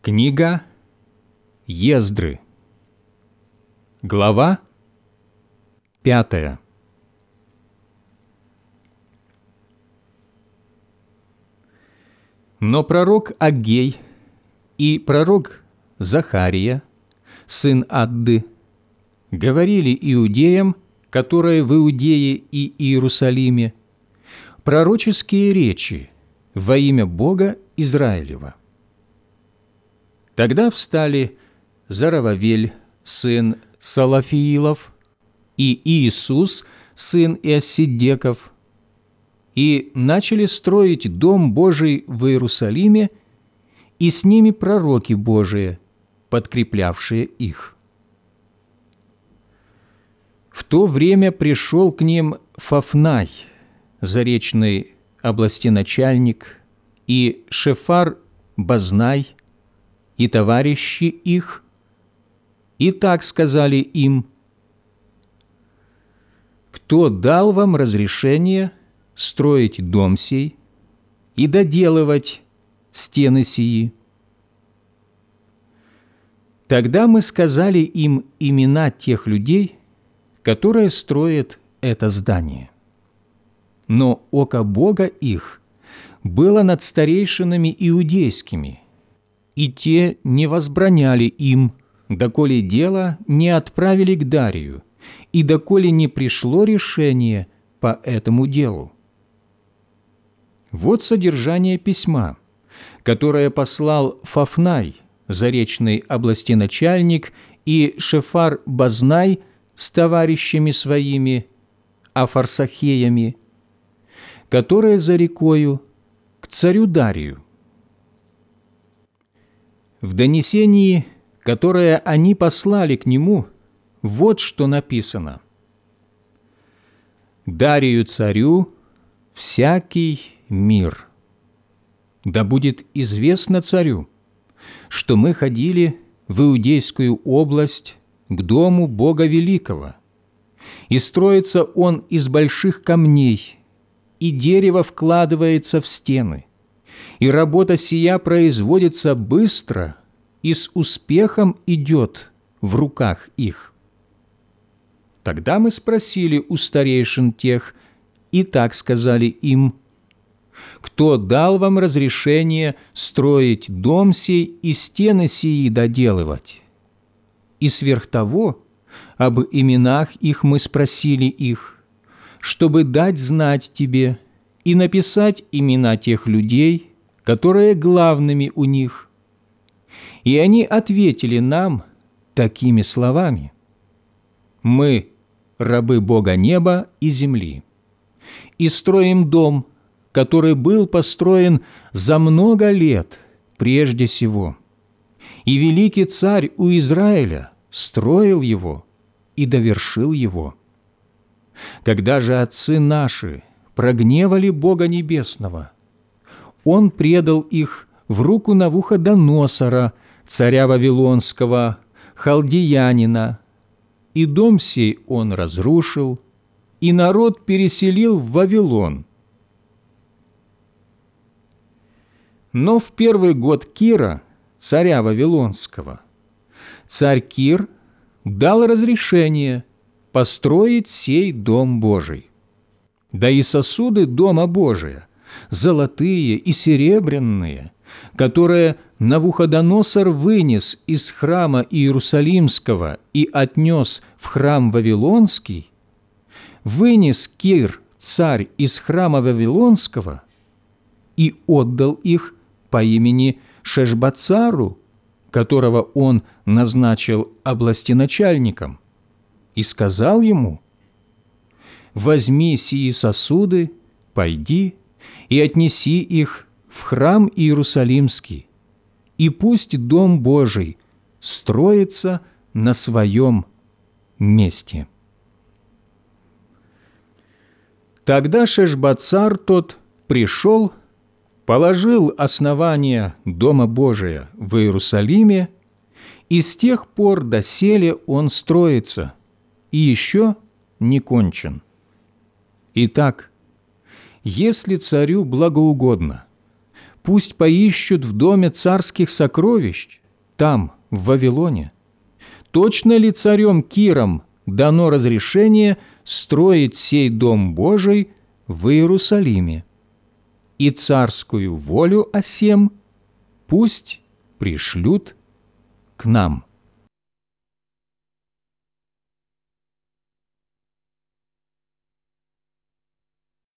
Книга Ездры, глава 5. Но пророк Аггей и пророк Захария, сын Адды, говорили иудеям, которые в Иудее и Иерусалиме, пророческие речи во имя Бога Израилева. Тогда встали Зарававель, сын Салафиилов, и Иисус, сын Иоссидеков, и начали строить Дом Божий в Иерусалиме, и с ними пророки Божии, подкреплявшие их. В то время пришел к ним Фафнай, заречный областеначальник, и Шефар Базнай, и товарищи их, и так сказали им: «Кто дал вам разрешение строить дом сей и доделывать стены сии?» Тогда мы сказали им имена тех людей, которые строят это здание. Но око Бога их было над старейшинами иудейскими, и те не возбраняли им, доколе дело не отправили к Дарию, и доколе не пришло решение по этому делу. Вот содержание письма, которое послал Фафнай, заречный областеначальник, и Шефар Базнай с товарищами своими, Афарсахеями, которые за рекою к царю Дарию. В донесении, которое они послали к нему, вот что написано: «Дарию царю всякий мир. Да будет известно царю, что мы ходили в Иудейскую область к дому Бога Великого, и строится он из больших камней, и дерево вкладывается в стены, и работа сия производится быстро и с успехом идет в руках их». Тогда мы спросили у старейшин тех, и так сказали им: «Кто дал вам разрешение строить дом сей и стены сии доделывать?» И сверх того, об именах их мы спросили их, чтобы дать знать тебе и написать имена тех людей, которые главными у них. И они ответили нам такими словами: «Мы рабы Бога неба и земли, и строим дом, который был построен за много лет прежде сего. И великий царь у Израиля строил его и довершил его. Когда же отцы наши прогневали Бога Небесного, Он предал их в руку Навуходоносора, царя Вавилонского, халдеянина, и дом сей он разрушил, и народ переселил в Вавилон. Но в первый год Кира, царя Вавилонского, царь Кир дал разрешение построить сей дом Божий. Да и сосуды дома Божия, золотые и серебряные, которые Навуходоносор вынес из храма Иерусалимского и отнес в храм Вавилонский, вынес Кир, царь, из храма Вавилонского и отдал их по имени Шешбацару, которого он назначил областеначальником, и сказал ему: «Возьми сии сосуды, пойди и отнеси их в храм Иерусалимский, и пусть Дом Божий строится на своем месте». Тогда Шешбацар тот пришел, положил основание Дома Божия в Иерусалиме, и с тех пор доселе он строится, и еще не кончен. Итак, если царю благоугодно, пусть поищут в доме царских сокровищ, там, в Вавилоне, точно ли царем Киром дано разрешение строить сей дом Божий в Иерусалиме, и царскую волю о сем пусть пришлют к нам».